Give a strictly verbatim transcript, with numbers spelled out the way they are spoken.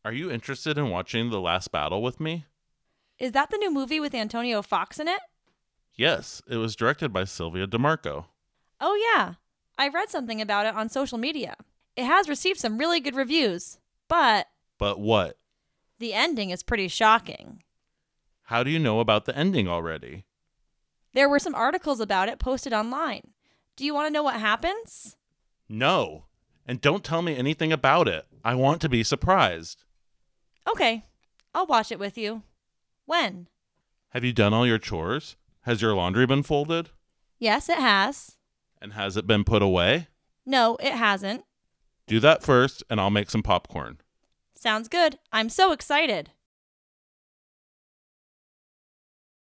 Are you interested in watching The Last Battle with me? Is that the new movie with Antonio Fox in it? Yes, it was directed by Sylvia DeMarco. Oh, yeah. I read something about it on social media. It has received some really good reviews, but But what? the ending is pretty shocking. How do you know about the ending already? There were some articles about it posted online. Do you want to know what happens? No. And don't tell me anything about it. I want to be surprised. Okay, I'll watch it with you. When? Have you done all your chores? Has your laundry been folded? Yes, it has. And has it been put away? No, it hasn't. Do that first, and I'll make some popcorn. Sounds good. I'm so excited.